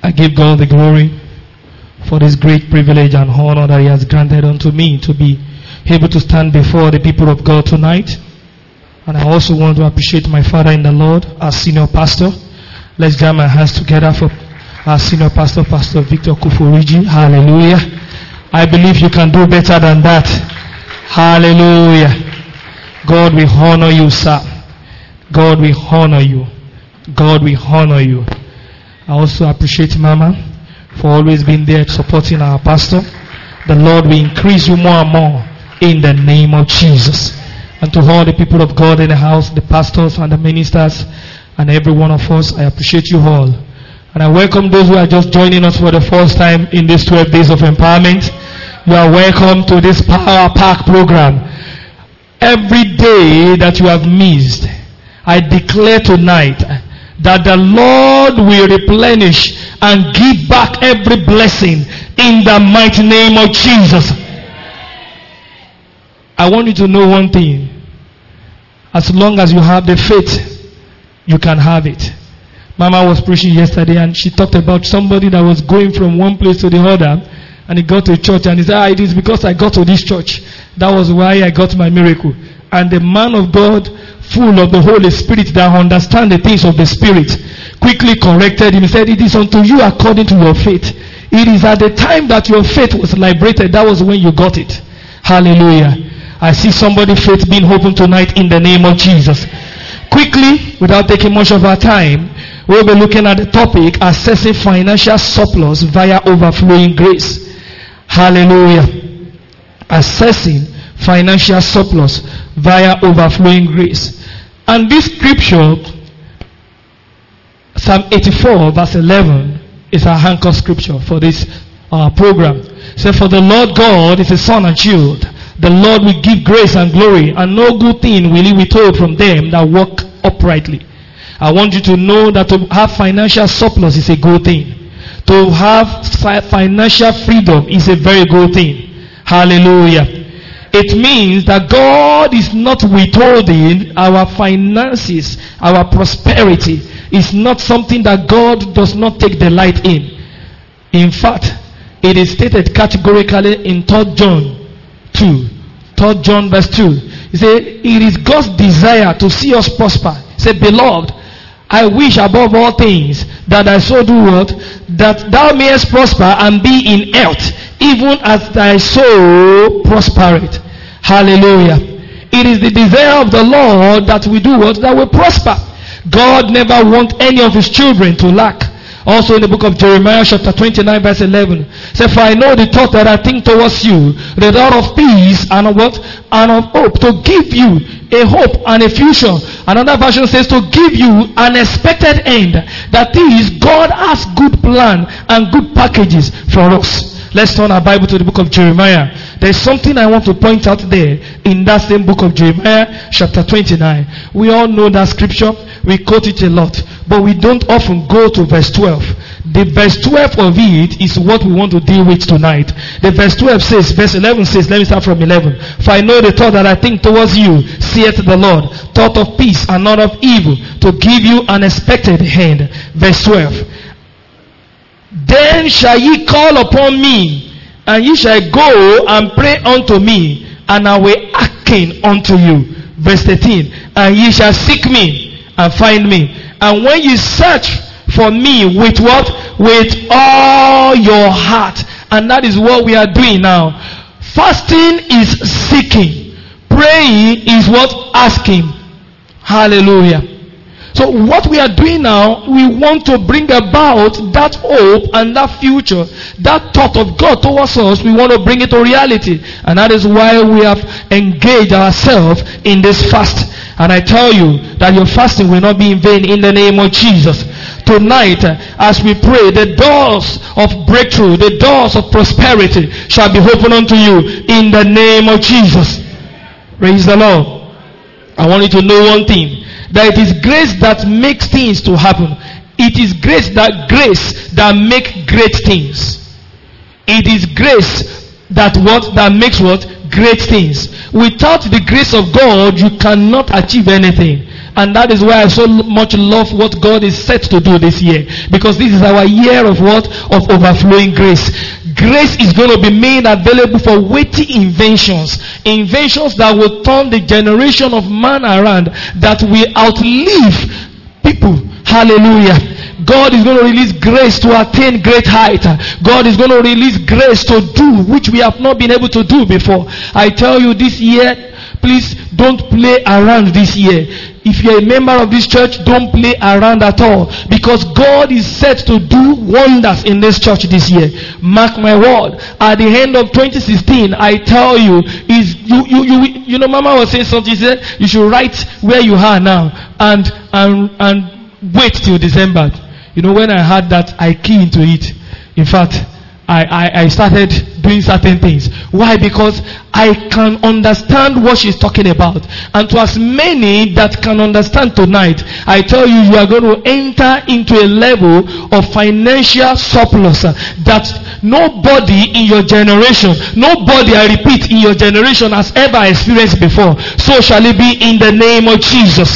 I give God the glory for this great privilege and honor that He has granted unto me to be able to stand before the people of God tonight. And I also want to appreciate my father in the Lord, our senior pastor. Let's join my hands together for our senior pastor, Pastor Victor Kuforiji. Hallelujah. I believe you can do better than that. Hallelujah. God will honor you, sir. God will honor you. God will honor you. I also appreciate Mama for always being there supporting our pastor. The Lord will increase you more and more in the name of Jesus. And to all the people of God in the house, the pastors and the ministers and every one of us, I appreciate you all. And I welcome those who are just joining us for the first time in these 12 days of empowerment. You are welcome to this Power Pack program. Every day that you have missed, I declare tonight that the Lord will replenish and give back every blessing in the mighty name of Jesus. I want you to know one thing. As long as you have the faith, you can have it. Mama was preaching yesterday and she talked about somebody that was going from one place to the other, and he got to a church and he said, it is because I got to this church. That was why I got my miracle. And the man of God, full of the Holy Spirit that understand the things of the Spirit, quickly corrected him. He said, it is unto you according to your faith. It is at the time that your faith was liberated, that was when you got it. Hallelujah. I see somebody's faith being opened tonight in the name of Jesus. Quickly, without taking much of our time, we'll be looking at the topic, assessing financial surplus via overflowing grace. Hallelujah. Assessing financial surplus via overflowing grace. And this scripture, Psalm 84 verse 11, is our anchor scripture for this program. So, for the Lord God is a sun and shield. The Lord will give grace and glory, and no good thing will He withhold from them that walk uprightly. I want you to know that to have financial surplus is a good thing. To have financial freedom is a very good thing. Hallelujah. It means that God is not withholding our finances, our prosperity. It's not something that God does not take delight in. In fact, it is stated categorically in 3 John 2. 3 John verse 2. He said, it is God's desire to see us prosper. He said, beloved, I wish above all things that I so do what? That thou mayest prosper and be in health, even as thy soul prospereth. Hallelujah. It is the desire of the Lord that we do what? That we prosper. God never wants any of His children to lack. Also in the book of Jeremiah chapter 29 verse 11. Say, for I know the thought that I think towards you, the thought of peace and of what? And of hope, to give you a hope and a future. Another version says to give you an expected end. That is, God has good plan and good packages for us. Let's turn our Bible to the book of Jeremiah. There's something I want to point out there in that same book of Jeremiah chapter 29. We all know that scripture. We quote it a lot. But we don't often go to verse 12. The verse 12 of it is what we want to deal with tonight. The verse 12 says, verse 11 says, let me start from 11. For I know the thought that I think towards you, saith the Lord, thought of peace and not of evil, to give you an expected end. Verse 12. Then shall ye call upon me, and ye shall go and pray unto me, and I will hearken unto you. Verse 13. And ye shall seek me and find me. And when ye search for me with what? With all your heart. And that is what we are doing now. Fasting is seeking. Praying is what? Asking. Hallelujah. So what we are doing now, we want to bring about that hope and that future, that thought of God towards us. We want to bring it to reality. And that is why we have engaged ourselves in this fast. And I tell you that your fasting will not be in vain in the name of Jesus. Tonight, as we pray, the doors of breakthrough, the doors of prosperity shall be opened unto you in the name of Jesus. Praise the Lord. I want you to know one thing. That it is grace that makes things to happen. It is grace that makes great things. It is grace that makes what? Great things. Without the grace of God, you cannot achieve anything. And that is why I so much love what God is set to do this year. Because this is our year of what? Of overflowing grace. Grace is going to be made available for weighty inventions. Inventions that will turn the generation of man around, that will outlive people. Hallelujah. God is going to release grace to attain great height. God is going to release grace to do which we have not been able to do before. I tell you this year, please don't play around this year. If you're a member of this church, don't play around at all. Because God is set to do wonders in this church this year. Mark my word. At the end of 2016, I tell you, you know, Mama was saying something. She said, you should write where you are now and wait till December. You know, when I heard that, I key into it. In fact, I started doing certain things. Why? Because I can understand what she's talking about. And to as many that can understand tonight, I tell you, you are going to enter into a level of financial surplus that nobody in your generation, nobody, I repeat, in your generation has ever experienced before. So shall it be in the name of Jesus.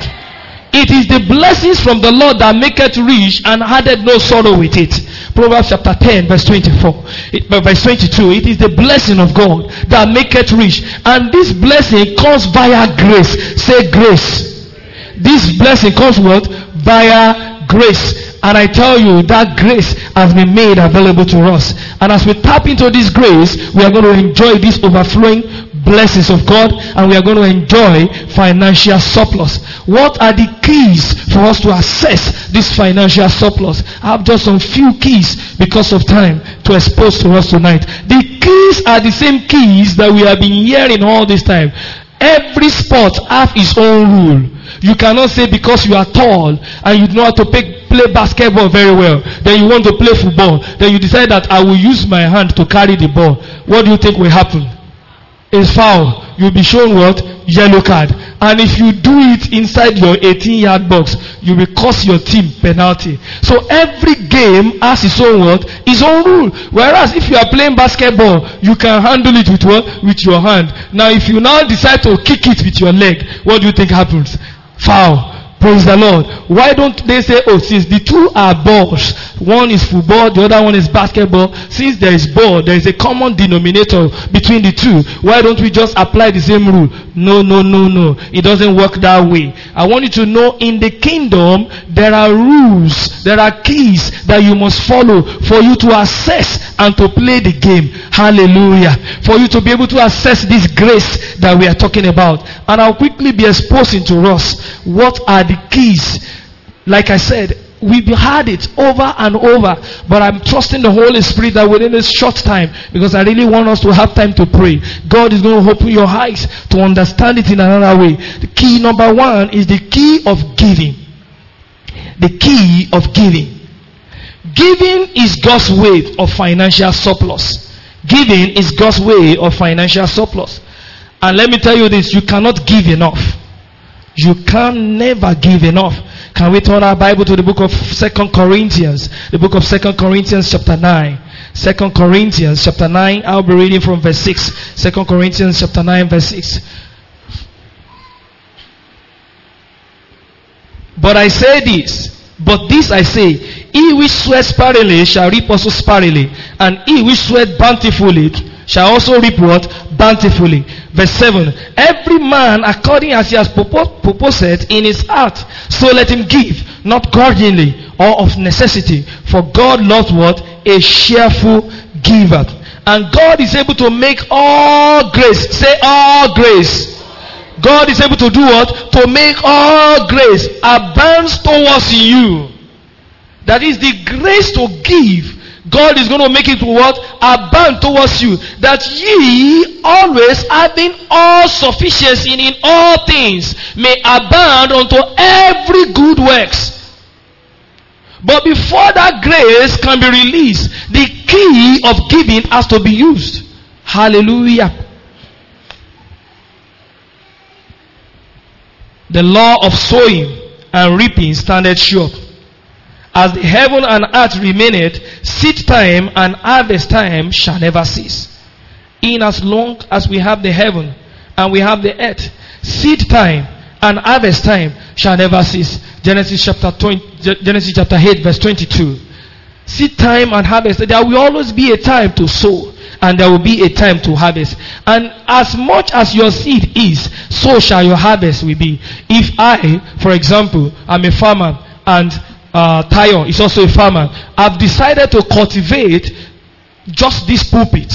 It is the blessings from the Lord that maketh rich and added no sorrow with it. Proverbs chapter 10 verse 22. It is the blessing of God that maketh rich. And this blessing comes via grace. Say grace. This blessing comes what? Via grace. And I tell you, that grace has been made available to us. And as we tap into this grace, we are going to enjoy this overflowing blessings of God, and we are going to enjoy financial surplus. What are the keys for us to access this financial surplus? I have just some few keys because of time to expose to us tonight. The keys are the same keys that we have been hearing all this time. Every sport has its own rule. You cannot say because you are tall and you know how to play basketball very well, then you want to play football, then you decide that I will use my hand to carry the ball. What do you think will happen? Is foul. You'll be shown what? Yellow card. And if you do it inside your 18-yard box, you will cost your team penalty. So every game has its own what? Its own rule. Whereas if you are playing basketball, you can handle it with what? With your hand. Now if you now decide to kick it with your leg, what do you think happens? Foul. Praise the Lord. Why don't they say, oh, since the two are balls, one is football, the other one is basketball, since there is ball, there is a common denominator between the two, why don't we just apply the same rule? No. It doesn't work that way. I want you to know, in the kingdom, there are rules, there are keys that you must follow for you to access and to play the game. Hallelujah. For you to be able to access this grace that we are talking about. And I'll quickly be exposing to us what are the keys. Like I said, we've heard it over and over, but I'm trusting the Holy Spirit that within this short time, because I really want us to have time to pray, God is going to open your eyes to understand it in another way. The key number one is the key of giving. The key of giving. Giving is God's way of financial surplus. Giving is God's way of financial surplus. And let me tell you this, you cannot give enough. You can never give enough. Can we turn our Bible to the book of 2 Corinthians? The book of 2 Corinthians chapter 9. 2 Corinthians chapter 9. I'll be reading from verse 6. 2 Corinthians chapter 9 verse 6. But I say this. But this I say, he which soweth sparingly shall reap also sparingly, and he which soweth bountifully shall also reap what? Bountifully. Verse 7. Every man according as he has purposed in his heart, so let him give, not grudgingly or of necessity. For God loves what? A cheerful giver. And God is able to make all grace. Say all grace. God is able to do what? To make all grace abound towards you. That is the grace to give. God is going to make it what? Abound towards you. That ye always having all sufficiency in all things may abound unto every good works. But before that grace can be released, the key of giving has to be used. Hallelujah. The law of sowing and reaping standeth sure. As the heaven and earth remaineth, seed time and harvest time shall never cease. In as long as we have the heaven and we have the earth, seed time and harvest time shall never cease. Genesis chapter 8 verse 22. Seed time and harvest. There will always be a time to sow, and there will be a time to harvest. And as much as your seed is, so shall your harvest will be. If I, for example, am a farmer, and Tayo is also a farmer, I've decided to cultivate just this pulpit.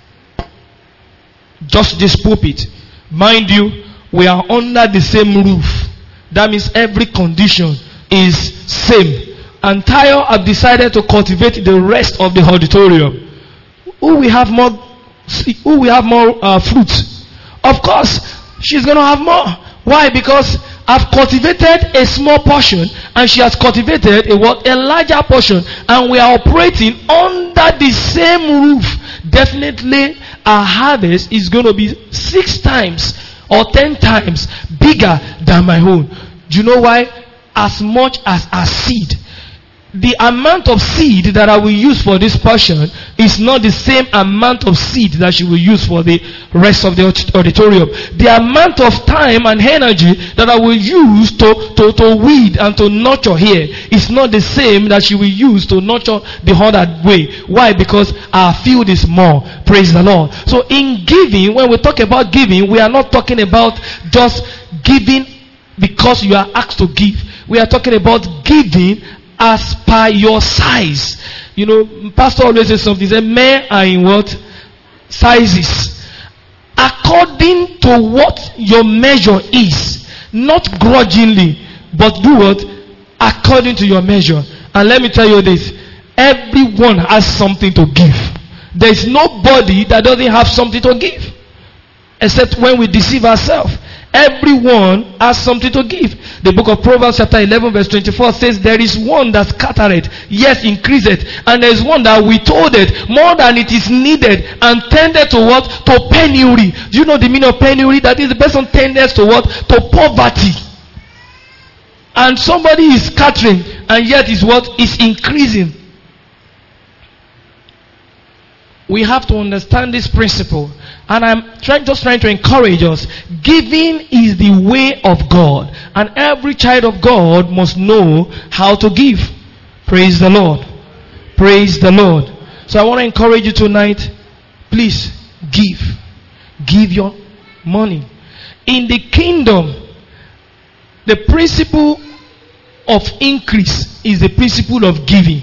Just this pulpit. Mind you, we are under the same roof. That means every condition is same. And Tayo have decided to cultivate the rest of the auditorium. Who will have more fruit? Of course, she's going to have more. Why? Because I've cultivated a small portion, and she has cultivated a larger portion, and we are operating under the same roof. Definitely, our harvest is going to be 6 times or 10 times bigger than my own. Do you know why? As much as a seed. The amount of seed that I will use for this portion is not the same amount of seed that she will use for the rest of the auditorium. The amount of time and energy that I will use to weed and to nurture here is not the same that she will use to nurture the other way. Why? Because our field is more. Praise the Lord. So in giving, when we talk about giving, we are not talking about just giving because you are asked to give. We are talking about giving as per your size. You know, Pastor always says something. He said, men are in what? Sizes. According to what your measure is. Not grudgingly, but do what? According to your measure. And let me tell you this. Everyone has something to give. There is nobody that doesn't have something to give. Except when we deceive ourselves. Everyone has something to give. The book of Proverbs chapter 11 verse 24 says, there is one that scattereth, yes, increaseth, and there is one that withholdeth more than it is needed, and tended to what? To penury. Do you know the meaning of penury? That is, the person tended to what? To poverty. And somebody is scattering, and yet is what? Is increasing. We have to understand this principle. And I'm just trying to encourage us. Giving is the way of God. And every child of God must know how to give. Praise the Lord. Praise the Lord. So I want to encourage you tonight. Please, give. Give your money. In the kingdom, the principle of increase is the principle of giving.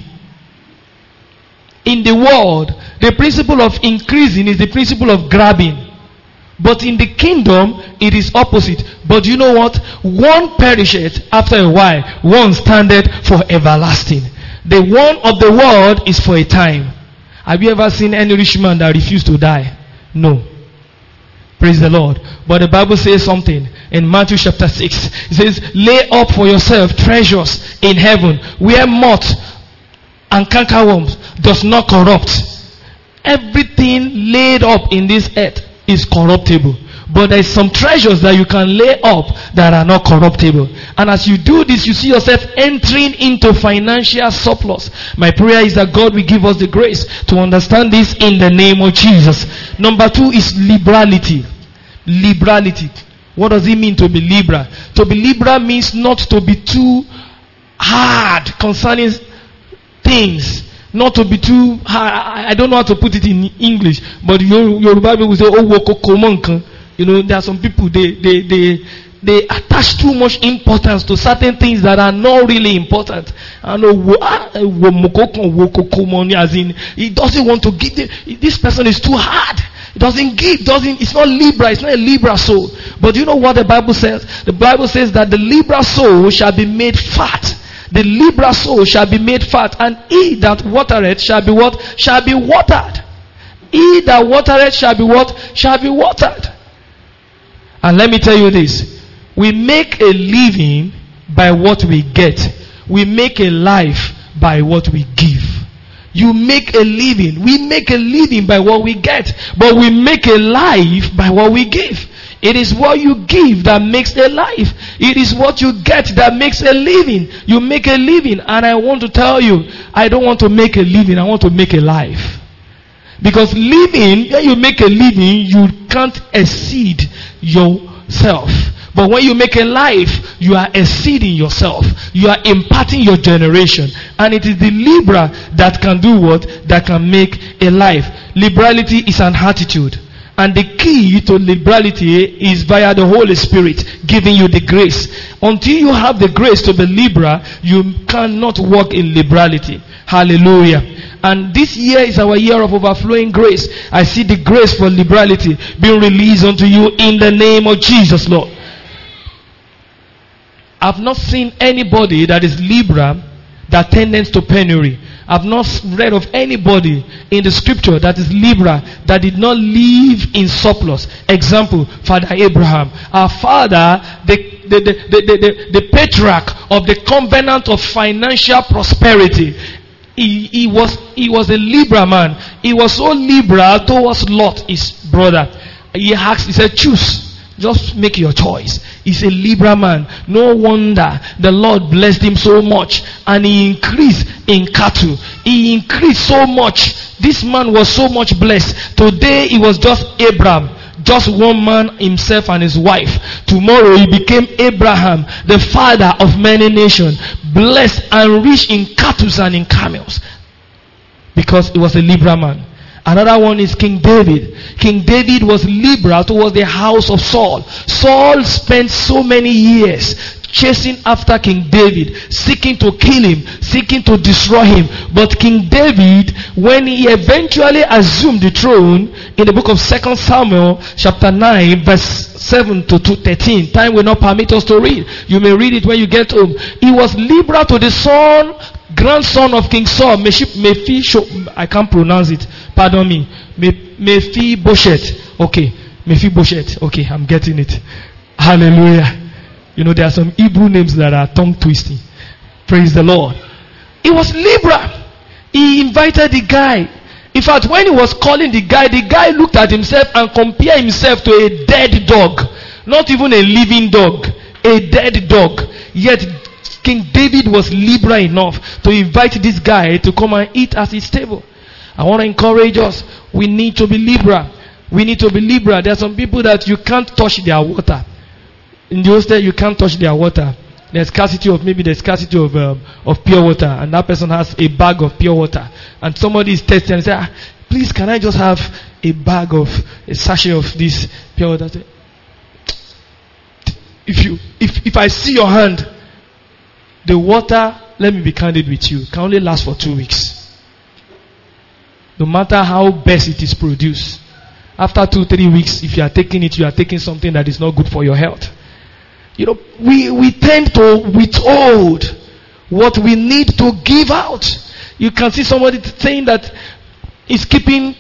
In the world, the principle of increasing is the principle of grabbing. But in the kingdom, it is opposite. But you know what? One perisheth after a while, one standeth for everlasting. The one of the world is for a time. Have you ever seen any rich man that refused to die? No. Praise the Lord. But the Bible says something in Matthew chapter 6. It says, lay up for yourself treasures in heaven, where moth and cankerworms does not corrupt. Everything laid up in this earth is corruptible. But there is some treasures that you can lay up that are not corruptible. And as you do this, you see yourself entering into financial surplus. My prayer is that God will give us the grace to understand this in the name of Jesus. Number 2 is liberality. Liberality. What does it mean to be liberal? To be liberal means not to be too hard concerning things. Not to be too hard. I don't know how to put it in English, but your Bible will say, oh, you know, there are some people, they attach too much importance to certain things that are not really important. I know, as in, he doesn't want to give. This person is too hard. He doesn't give. It's not liberal. It's not a liberal soul. But you know what the Bible says? The Bible says that the liberal soul shall be made fat. The liberal soul shall be made fat, and he that watereth shall be what? Shall be watered. He that watereth shall be what? Shall be watered. And let me tell you this. We make a living by what we get. We make a life by what we give. You make a living. We make a living by what we get. But we make a life by what we give. It is what you give that makes a life. It is what you get that makes a living. You make a living. And I want to tell you, I don't want to make a living. I want to make a life. Because living, when you make a living, you can't exceed yourself. But when you make a life, you are exceeding yourself. You are imparting your generation. And it is the Libra that can do what? That can make a life. Liberality is an attitude. And the key to liberality is via the Holy Spirit giving you the grace. Until you have the grace to be Libra, you cannot walk in liberality. Hallelujah. And this year is our year of overflowing grace. I see the grace for liberality being released unto you in the name of Jesus, Lord. I've not seen anybody that is Libra that tends to penury. I've not read of anybody in the scripture that is Libra that did not live in surplus. Example, Father Abraham. Our father, the patriarch of the covenant of financial prosperity. He was a Libra man. He was so liberal towards Lot, his brother. He said, choose. Just make your choice. He's a Libra man. No wonder the Lord blessed him so much. And he increased in cattle. He increased so much. This man was so much blessed. Today he was just Abraham. Just one man, himself and his wife. Tomorrow he became Abraham, the father of many nations. Blessed and rich in cattle and in camels. Because he was a Libra man. Another one is King David. King David was liberal towards the house of Saul. Saul spent so many years chasing after King David, seeking to kill him, seeking to destroy him. But King David, when he eventually assumed the throne, in the book of 2 Samuel chapter 9 verse 7 to 13, time will not permit us to read. You may read it when you get home. He was liberal to the grandson of King Saul, I can't pronounce it. Pardon me. Mephibosheth. Okay. Mephibosheth. Okay, I'm getting it. Hallelujah. You know, there are some Hebrew names that are tongue twisting. Praise the Lord. He was liberal. He invited the guy. In fact, when he was calling the guy looked at himself and compared himself to a dead dog. Not even a living dog. A dead dog. Yet King David was liberal enough to invite this guy to come and eat at his table. I want to encourage us. We need to be liberal. We need to be liberal. There are some people that you can't touch their water. In the hostel, you can't touch their water. There's scarcity of pure water, and that person has a bag of pure water, and somebody is testing and say, please, can I just have a sachet of this pure water? If I see your hand, the water, let me be candid with you, can only last for 2 weeks. No matter how best it is produced. After 2-3 weeks, if you are taking it, you are taking something that is not good for your health. You know, we tend to withhold what we need to give out. You can see somebody saying that he's keeping.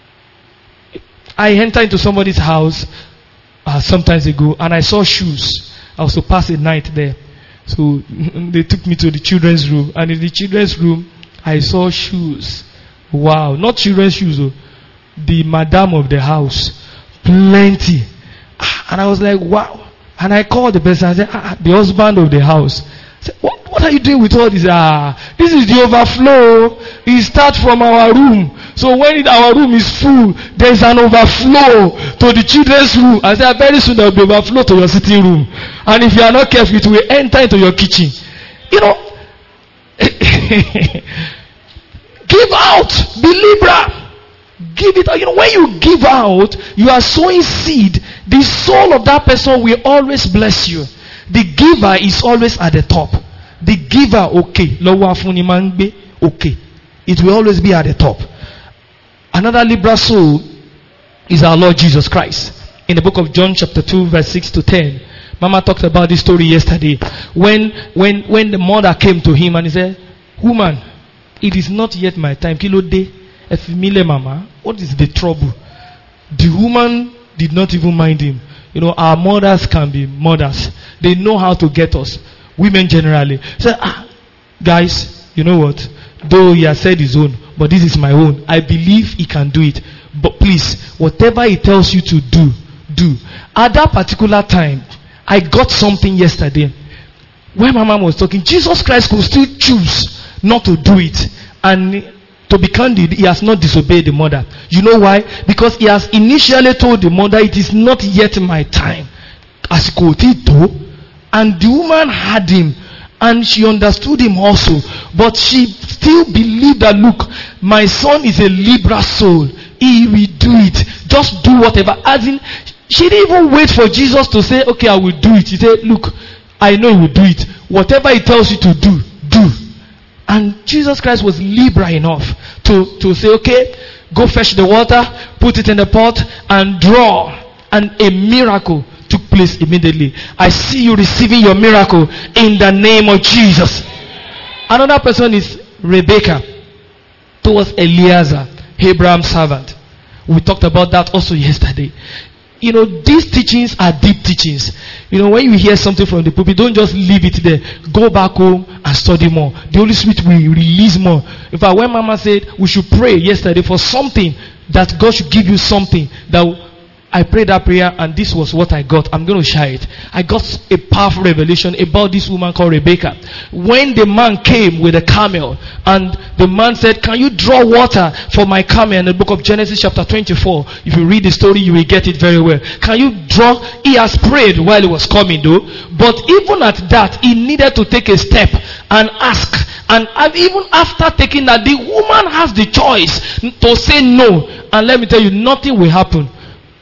I entered into somebody's house some time ago, and I saw shoes. I was to pass a night there. So they took me to the children's room, and in the children's room, I saw shoes. Wow, not children's shoes, the madam of the house, plenty. And I was like, wow. And I called the person and said, the husband of the house. I said, what are you doing with all this? This is the overflow. It starts from our room. So when our room is full, there's an overflow to the children's room. I said, very soon there will be overflow to your sitting room. And if you are not careful, it will enter into your kitchen. You know, give out. Be liberal. Give it out. You know, when you give out, you are sowing seed. The soul of that person will always bless you. The giver is always at the top. The giver, okay. Okay. It will always be at the top. Another liberal soul is our Lord Jesus Christ. In the book of John chapter 2 verse 6 to 10. Mama talked about this story yesterday. When the mother came to him and he said, woman, it is not yet my time. Kilo day. Mama, what is the trouble? The woman did not even mind him. You know, our mothers can be mothers. They know how to get us. Women generally. Say, guys, you know what? Though he has said his own, but this is my own. I believe he can do it. But please, whatever he tells you to do, do. At that particular time, I got something yesterday. When my mom was talking, Jesus Christ could still choose not to do it. And to be candid, he has not disobeyed the mother. You know why? Because he has initially told the mother, it is not yet my time. àsìkò ò tí tó. And the woman had him, and she understood him also. But she still believed that, look, my son is a liberal soul. He will do it. Just do whatever. As in, she didn't even wait for Jesus to say, okay, I will do it. He said, look, I know he will do it. Whatever he tells you to do, do. And Jesus Christ was liberal enough to say, okay, go fetch the water, put it in the pot, and draw. And a miracle took place immediately. I see you receiving your miracle in the name of Jesus. Another person is Rebecca, towards Eliezer, Abraham's servant. We talked about that also yesterday. You know, these teachings are deep teachings. You know, when you hear something from the pulpit, don't just leave it there. Go back home and study more. The Holy Spirit will release more. In fact, when Mama said we should pray yesterday for something, that God should give you something, that I prayed that prayer, and this was what I got. I'm going to share it. I got a powerful revelation about this woman called Rebecca. When the man came with a camel, and the man said, can you draw water for my camel? In the book of Genesis chapter 24, if you read the story, you will get it very well. Can you draw? He has prayed while he was coming though. But even at that, he needed to take a step and ask. And even after taking that, the woman has the choice to say no. And let me tell you, nothing will happen.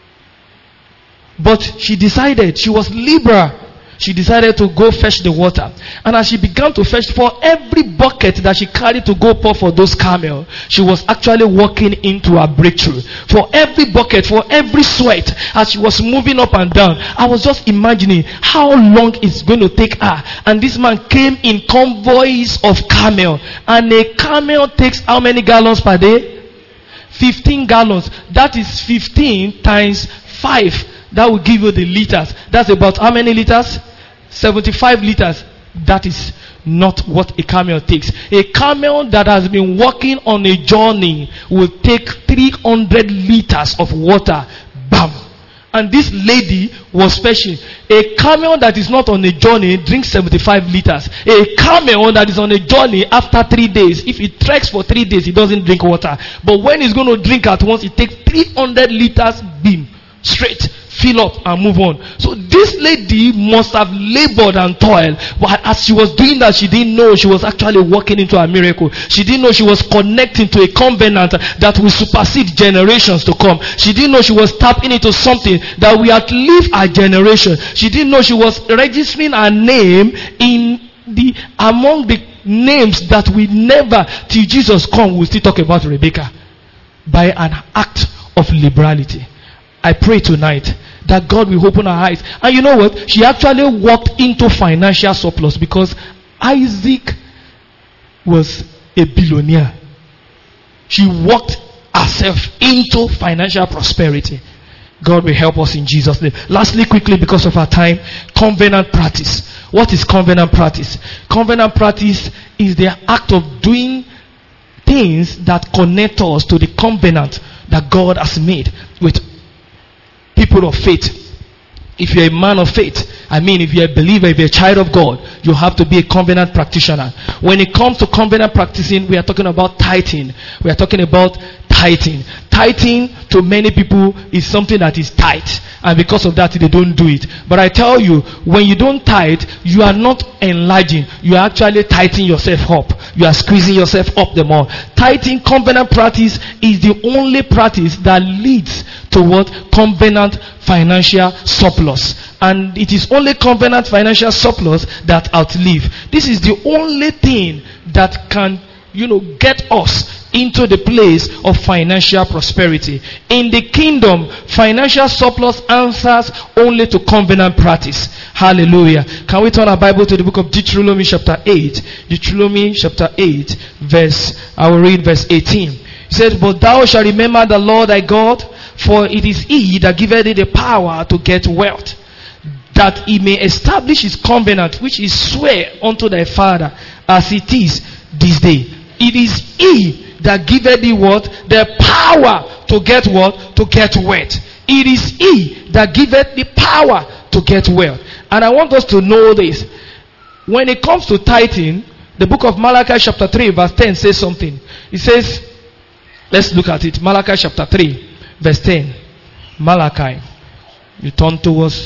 But she decided, she was liberal. She decided to go fetch the water. And as she began to fetch, for every bucket that she carried to go pour for those camels, she was actually walking into a breakthrough. For every bucket, for every sweat, as she was moving up and down, I was just imagining how long it's going to take her. And this man came in convoys of camel. And a camel takes how many gallons per day? 15 gallons. That is 15 times 5. That will give you the liters. That's about how many liters? 75 liters. That is not what a camel takes. A camel that has been walking on a journey will take 300 liters of water. Bam! And this lady was fetching. A camel that is not on a journey drinks 75 liters. A camel that is on a journey after 3 days, if it treks for 3 days, it doesn't drink water. But when it's going to drink at once, it takes 300 liters beam. Straight. Fill up and move on. So this lady must have labored and toiled. But as she was doing that, she didn't know she was actually walking into a miracle. She didn't know she was connecting to a covenant that will supersede generations to come. She didn't know she was tapping into something that will outlive our generation. She didn't know she was registering her name among the names that we never, till Jesus come, we'll still talk about Rebecca. By an act of liberality. I pray tonight that God will open our eyes. And you know what? She actually walked into financial surplus because Isaac was a billionaire. She walked herself into financial prosperity. God will help us in Jesus' name. Lastly, quickly, because of our time, covenant practice. What is covenant practice? Covenant practice is the act of doing things that connect us to the covenant that God has made with people of faith. If you're a man of faith, if you're a believer, if you're a child of God, you have to be a covenant practitioner. When it comes to covenant practicing, we are talking about tithing. We are talking about tithing. Tithing to many people is something that is tight, and because of that they don't do it. But I tell you, when you don't tithe, you are not enlarging. You are actually tightening yourself up. You are squeezing yourself up the more. Tithing, covenant practice, is the only practice that leads to what? Covenant financial surplus. And it is only covenant financial surplus that outlive. This is the only thing that can, get us into the place of financial prosperity. In the kingdom, financial surplus answers only to covenant practice. Hallelujah. Can we turn our Bible to the book of Deuteronomy chapter 8? Deuteronomy chapter 8, I will read verse 18. He said, but thou shalt remember the Lord thy God, for it is he that giveth thee the power to get wealth, that he may establish his covenant, which is swear unto thy father, as it is this day. It is he that giveth thee what? The power to get what? To get wealth. It is he that giveth the power to get wealth. And I want us to know this. When it comes to tithing, the book of Malachi chapter 3 verse 10 says something. It says, let's look at it. Malachi chapter 3 verse 10. Malachi. You turn towards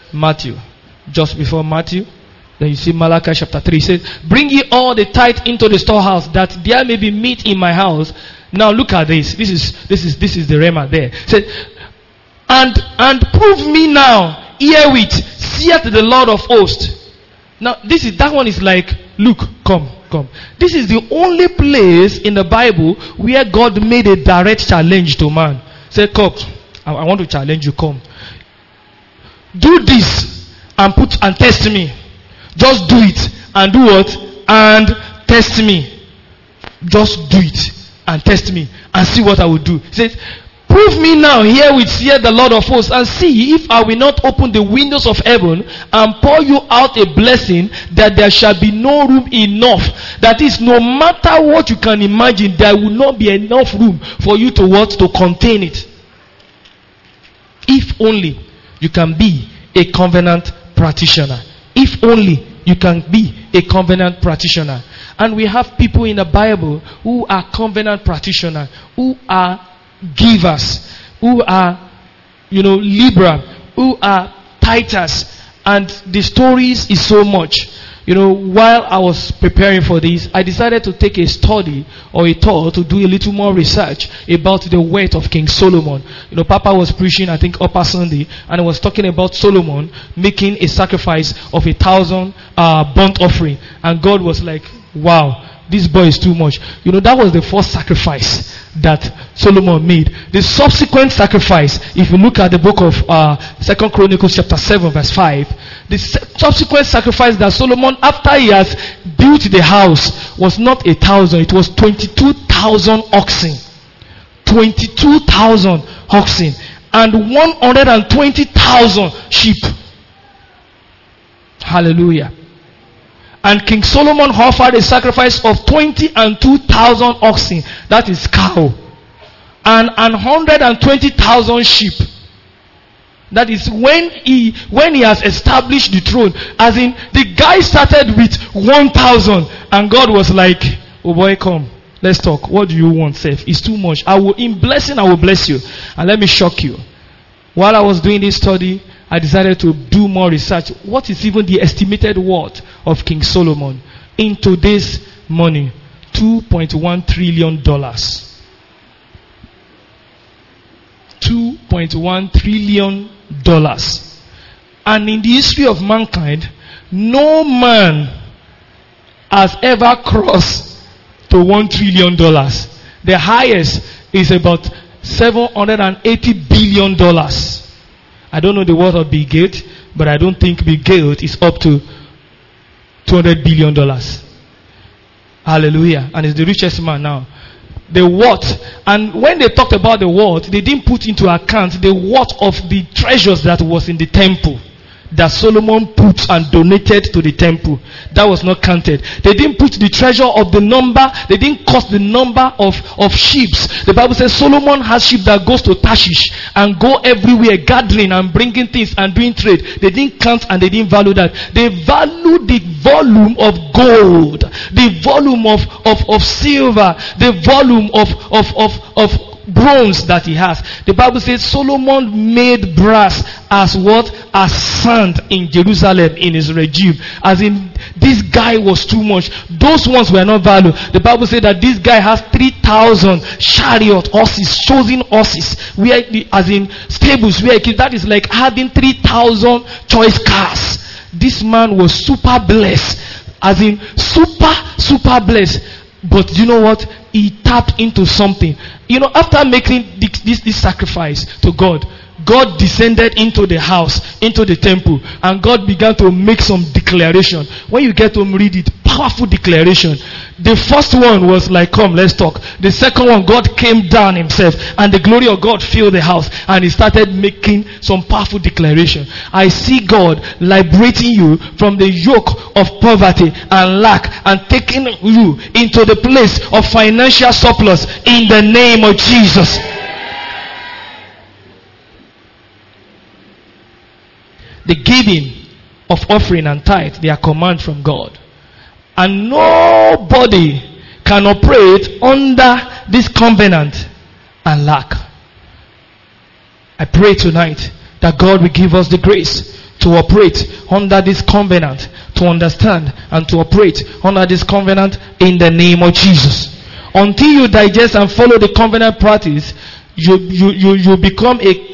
Matthew. Just before Matthew, then you see Malachi chapter 3. It says, bring ye all the tithe into the storehouse, that there may be meat in my house. Now look at this. This is the rema there. It said, and prove me now herewith, saith the Lord of hosts. Now that one is like, look, come. This is the only place in the Bible where God made a direct challenge to man. Say, come, I want to challenge you, come. Do this and test me. Just do it and do what? And test me. Just do it and test me and see what I will do. He says, prove me now herewith, saith the Lord of hosts, and see if I will not open the windows of heaven and pour you out a blessing, that there shall be no room enough. That is, no matter what you can imagine, there will not be enough room for you to contain it. If only you can be a covenant practitioner. If only you can be a covenant practitioner. And we have people in the Bible who are covenant practitioners, who are givers, who are, liberal, who are tithers, and the stories is so much. While I was preparing for this, I decided to take a study or a tour to do a little more research about the wealth of King Solomon. Papa was preaching, I think, Upper Sunday, and he was talking about Solomon making a sacrifice of 1,000 burnt offering, and God was like, wow, this boy is too much. That was the first sacrifice that Solomon made. The subsequent sacrifice, if you look at the book of 2 Chronicles chapter 7 verse 5, the subsequent sacrifice that Solomon, after he has built the house, was not 1,000, it was 22,000 oxen. 22,000 oxen and 120,000 sheep. Hallelujah. And King Solomon offered a sacrifice of 20 and 2,000 oxen, that is cow, and 120,000 sheep. That is when he has established the throne. As in, the guy started with 1,000, and God was like, oh boy, come, let's talk. What do you want, Seth? It's too much. In blessing, I will bless you. And let me shock you. While I was doing this study, I decided to do more research. What is even the estimated worth of King Solomon in today's money? $2.1 trillion. $2.1 trillion. And in the history of mankind, no man has ever crossed to $1 trillion. The highest is about $780 billion. I don't know the worth of Bill Gates, but I don't think Bill Gates is up to $200 billion. Hallelujah. And he's the richest man now. The worth. And when they talked about the worth, they didn't put into account the worth of the treasures that was in the temple, that Solomon put and donated to the temple. That was not counted. They didn't put the treasure of the number. They didn't cost the number of sheep. The Bible says Solomon has sheep that goes to Tarshish and go everywhere gathering and bringing things and doing trade. They didn't count and they didn't value that. They valued the volume of gold, the volume of silver, the volume of bronze that he has. The Bible says Solomon made brass as what? As sand in Jerusalem in his regime. As in, this guy was too much. Those ones were not valued. The Bible said that this guy has 3,000 chariot horses, chosen horses, where as in stables, where that is like having 3,000 choice cars. This man was super blessed. As in, super blessed. But you know what? He tapped into something. After making this sacrifice to God, God descended into the house, into the temple, and God began to make some declaration. When you get to read it, powerful declaration. The first one was like, come, let's talk. The second one, God came down himself, and the glory of God filled the house, and he started making some powerful declaration. I see God liberating you from the yoke of poverty and lack, and taking you into the place of financial surplus in the name of Jesus. The giving of offering and tithe, they are command from God. And nobody can operate under this covenant and lack. I pray tonight that God will give us the grace to operate under this covenant, to understand and to operate under this covenant in the name of Jesus. Until you digest and follow the covenant practice, you become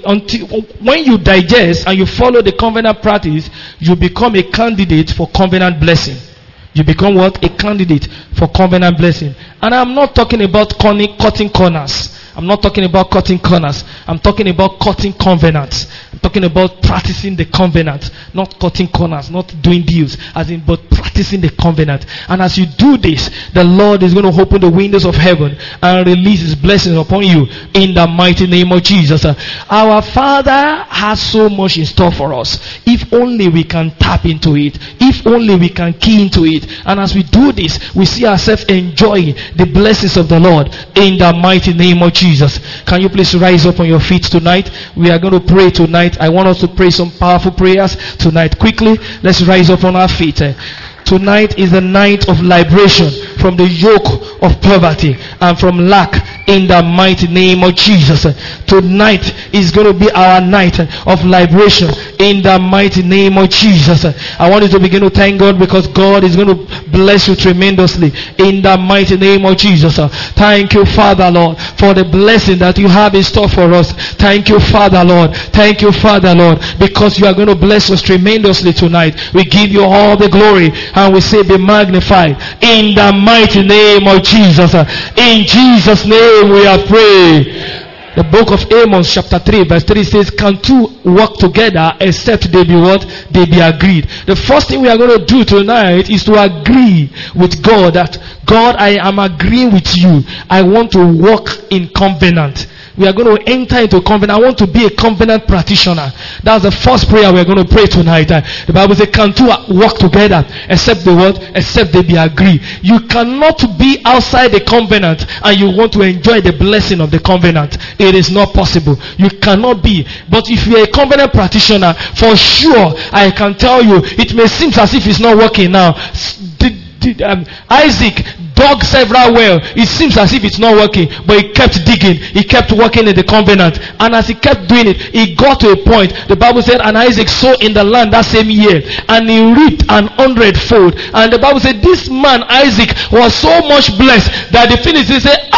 when you digest and you follow the covenant practice, you become a candidate for covenant blessing. You become what? A candidate for covenant blessing. And I'm not talking about cutting corners. I'm not talking about cutting corners. I'm talking about cutting covenants. I'm talking about practicing the covenant. Not cutting corners, not doing deals, but practicing the covenant. And as you do this, the Lord is going to open the windows of heaven and release His blessings upon you in the mighty name of Jesus. Our Father has so much in store for us. If only we can tap into it. If only we can key into it. And as we do this, we see ourselves enjoying the blessings of the Lord in the mighty name of Jesus. Can you please rise up on your feet tonight? We are going to pray tonight. I want us to pray some powerful prayers tonight. Quickly, let's rise up on our feet. Tonight is a night of liberation from the yoke of poverty and from lack in the mighty name of Jesus. Tonight is going to be our night of liberation in the mighty name of Jesus. I want you to begin to thank God because God is going to bless you tremendously in the mighty name of Jesus. Thank you, Father, Lord, for the blessing that you have in store for us. Thank you, Father, Lord. Thank you, Father, Lord, because you are going to bless us tremendously tonight. We give you all the glory and we say be magnified in the mighty name of Jesus. In Jesus' name we are praying. The book of Amos chapter 3 verse 3 says, can two work together except they be what? They be agreed. The first thing we are going to do tonight is to agree with God that God, I am agreeing with you. I want to walk in covenant. We are going to enter into covenant. I want to be a covenant practitioner. That's the first prayer we are going to pray tonight. The Bible says, can two work together except they what? Except they be agreed. You cannot be outside the covenant and you want to enjoy the blessing of the covenant. It is not possible. You cannot be. But if you are a covenant practitioner, for sure, I can tell you, it may seem as if it's not working now. Isaac dug several wells. It seems as if it's not working, but he kept digging. He kept working in the covenant. And as he kept doing it, he got to a point. The Bible said, and Isaac sowed in the land that same year, and he reaped 100-fold. And the Bible said, this man Isaac was so much blessed that the Philistines said,